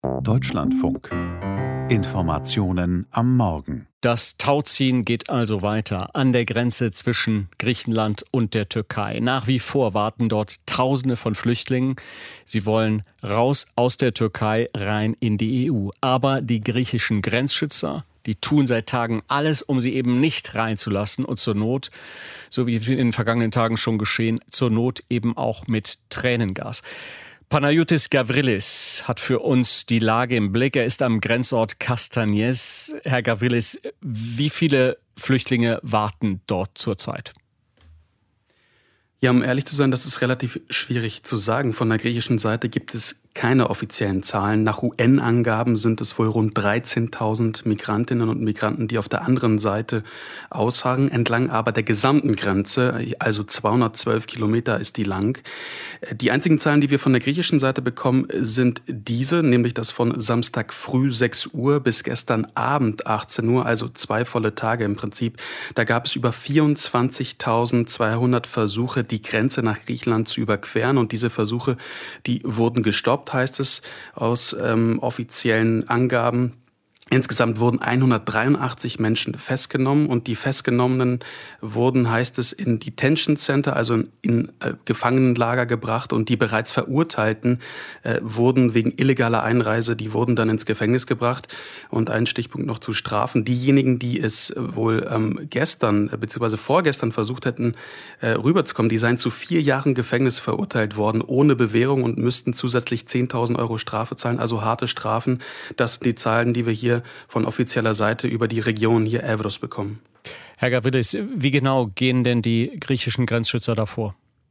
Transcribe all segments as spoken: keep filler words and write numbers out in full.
Deutschlandfunk. Informationen am Morgen. Das Tauziehen geht also weiter an der Grenze zwischen Griechenland und der Türkei. Nach wie vor warten dort Tausende von Flüchtlingen. Sie wollen raus aus der Türkei rein in die E U. Aber die griechischen Grenzschützer, die tun seit Tagen alles, um sie eben nicht reinzulassen und zur Not, so wie in den vergangenen Tagen schon geschehen, zur Not eben auch mit Tränengas. Panagiotis Gavrilis hat für uns die Lage im Blick. Er ist am Grenzort Kastanjes. Herr Gavrilis, wie viele Flüchtlinge warten dort zurzeit? Ja, um ehrlich zu sein, das ist relativ schwierig zu sagen. Von der griechischen Seite gibt es keine offiziellen Zahlen. Nach U N-Angaben sind es wohl rund dreizehntausend Migrantinnen und Migranten, die auf der anderen Seite ausharren, entlang aber der gesamten Grenze, also zweihundertzwölf Kilometer ist die lang. Die einzigen Zahlen, die wir von der griechischen Seite bekommen, sind diese, nämlich das von Samstag früh sechs Uhr bis gestern Abend achtzehn Uhr, also zwei volle Tage im Prinzip. Da gab es über vierundzwanzigtausendzweihundert Versuche, die Grenze nach Griechenland zu überqueren, und diese Versuche, die wurden gestoppt, heißt es aus ähm, offiziellen Angaben. Insgesamt wurden hundertdreiundachtzig Menschen festgenommen, und die Festgenommenen wurden, heißt es, in Detention Center, also in, in äh, Gefangenenlager gebracht, und die bereits Verurteilten äh, wurden wegen illegaler Einreise, die wurden dann ins Gefängnis gebracht. Und ein Stichpunkt noch zu Strafen: Diejenigen, die es wohl ähm, gestern äh, bzw. vorgestern versucht hätten, äh, rüberzukommen, die seien zu vier Jahren Gefängnis verurteilt worden, ohne Bewährung, und müssten zusätzlich zehntausend Euro Strafe zahlen, also harte Strafen. Das sind die Zahlen, die wir hier von offizieller Seite über die Region hier Evros bekommen. Herr Gavrilis, wie genau gehen denn die griechischen Grenzschützer davor?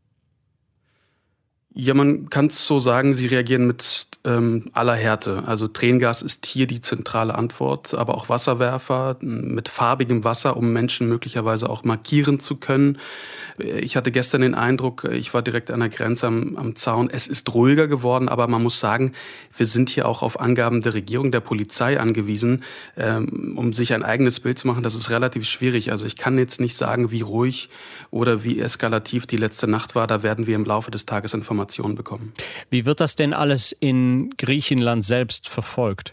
Ja, man kann es so sagen, sie reagieren mit ähm, aller Härte. Also Tränengas ist hier die zentrale Antwort, aber auch Wasserwerfer mit farbigem Wasser, um Menschen möglicherweise auch markieren zu können. Ich hatte gestern den Eindruck, ich war direkt an der Grenze am, am Zaun, es ist ruhiger geworden, aber man muss sagen, wir sind hier auch auf Angaben der Regierung, der Polizei angewiesen, ähm, um sich ein eigenes Bild zu machen. Das ist relativ schwierig. Also ich kann jetzt nicht sagen, wie ruhig oder wie eskalativ die letzte Nacht war. Da werden wir im Laufe des Tages Informationen bekommen. Wie wird das denn alles in Griechenland selbst verfolgt?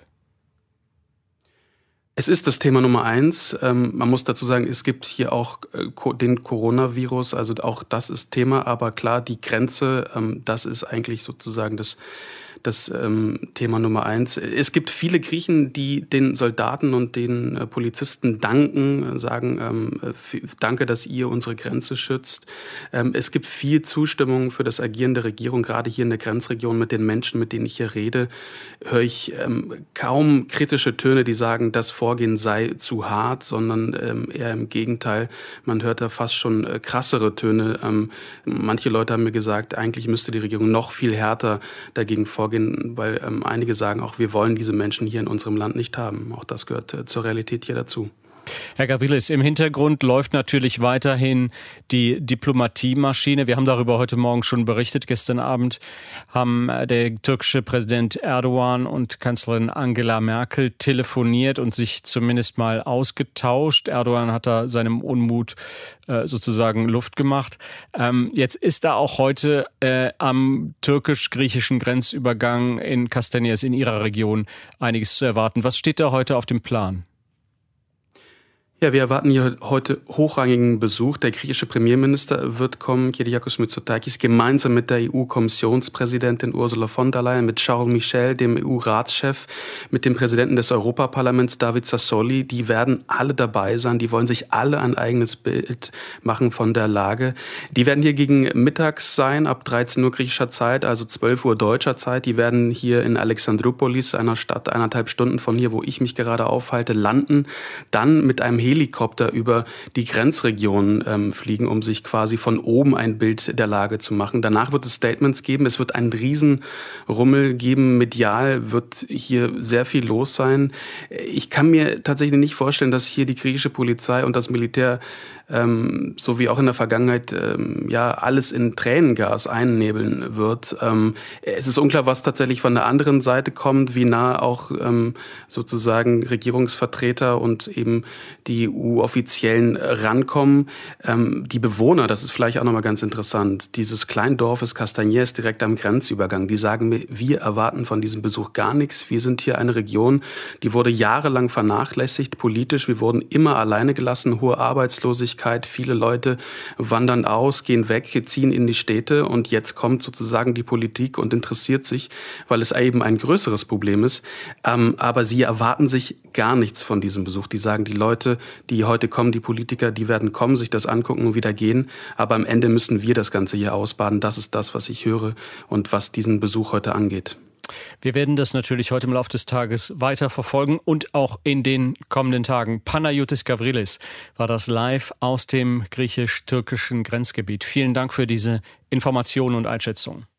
Es ist das Thema Nummer eins. Ähm, man muss dazu sagen, es gibt hier auch äh, den Coronavirus, also auch das ist Thema. Aber klar, die Grenze, ähm, das ist eigentlich sozusagen das Das ähm, Thema Nummer eins. Es gibt viele Griechen, die den Soldaten und den äh, Polizisten danken, sagen, ähm, f- danke, dass ihr unsere Grenze schützt. Ähm, es gibt viel Zustimmung für das Agieren der Regierung, gerade hier in der Grenzregion. Mit den Menschen, mit denen ich hier rede, höre ich ähm, kaum kritische Töne, die sagen, das Vorgehen sei zu hart, sondern ähm, eher im Gegenteil. Man hört da fast schon äh, krassere Töne. Ähm, manche Leute haben mir gesagt, eigentlich müsste die Regierung noch viel härter dagegen vorgehen, weil ähm, einige sagen auch, wir wollen diese Menschen hier in unserem Land nicht haben. Auch das gehört äh, zur Realität hier dazu. Herr Gavrilis, im Hintergrund läuft natürlich weiterhin die Diplomatiemaschine. Wir haben darüber heute Morgen schon berichtet. Gestern Abend haben der türkische Präsident Erdogan und Kanzlerin Angela Merkel telefoniert und sich zumindest mal ausgetauscht. Erdogan hat da seinem Unmut äh, sozusagen Luft gemacht. Ähm, jetzt ist da auch heute äh, am türkisch-griechischen Grenzübergang in Kastanjes, in Ihrer Region, einiges zu erwarten. Was steht da heute auf dem Plan? Ja, wir erwarten hier heute hochrangigen Besuch. Der griechische Premierminister wird kommen, Kyriakos Mitsotakis, gemeinsam mit der E U-Kommissionspräsidentin Ursula von der Leyen, mit Charles Michel, dem E U-Ratschef, mit dem Präsidenten des Europaparlaments, David Sassoli. Die werden alle dabei sein. Die wollen sich alle ein eigenes Bild machen von der Lage. Die werden hier gegen mittags sein, ab dreizehn Uhr griechischer Zeit, also zwölf Uhr deutscher Zeit. Die werden hier in Alexandroupolis, einer Stadt eineinhalb Stunden von hier, wo ich mich gerade aufhalte, landen. Dann mit einem Helikopter über die Grenzregion ähm, fliegen, um sich quasi von oben ein Bild der Lage zu machen. Danach wird es Statements geben. Es wird einen Riesenrummel geben. Medial wird hier sehr viel los sein. Ich kann mir tatsächlich nicht vorstellen, dass hier die griechische Polizei und das Militär ähm, so wie auch in der Vergangenheit ähm, ja alles in Tränengas einnebeln wird. Ähm, es ist unklar, was tatsächlich von der anderen Seite kommt, wie nah auch ähm, sozusagen Regierungsvertreter und eben die E U-Offiziellen rankommen. Ähm, die Bewohner, das ist vielleicht auch nochmal ganz interessant, dieses kleinen Dorfes Castañes direkt am Grenzübergang, die sagen mir, wir erwarten von diesem Besuch gar nichts. Wir sind hier eine Region, die wurde jahrelang vernachlässigt politisch. Wir wurden immer alleine gelassen, hohe Arbeitslosigkeit, viele Leute wandern aus, gehen weg, ziehen in die Städte und jetzt kommt sozusagen die Politik und interessiert sich, weil es eben ein größeres Problem ist. Ähm, aber sie erwarten sich gar nichts von diesem Besuch. Die sagen, die Leute, die heute kommen, die Politiker, die werden kommen, sich das angucken und wieder gehen. Aber am Ende müssen wir das Ganze hier ausbaden. Das ist das, was ich höre und was diesen Besuch heute angeht. Wir werden das natürlich heute im Laufe des Tages weiter verfolgen und auch in den kommenden Tagen. Panagiotis Gavrilis war das live aus dem griechisch-türkischen Grenzgebiet. Vielen Dank für diese Informationen und Einschätzungen.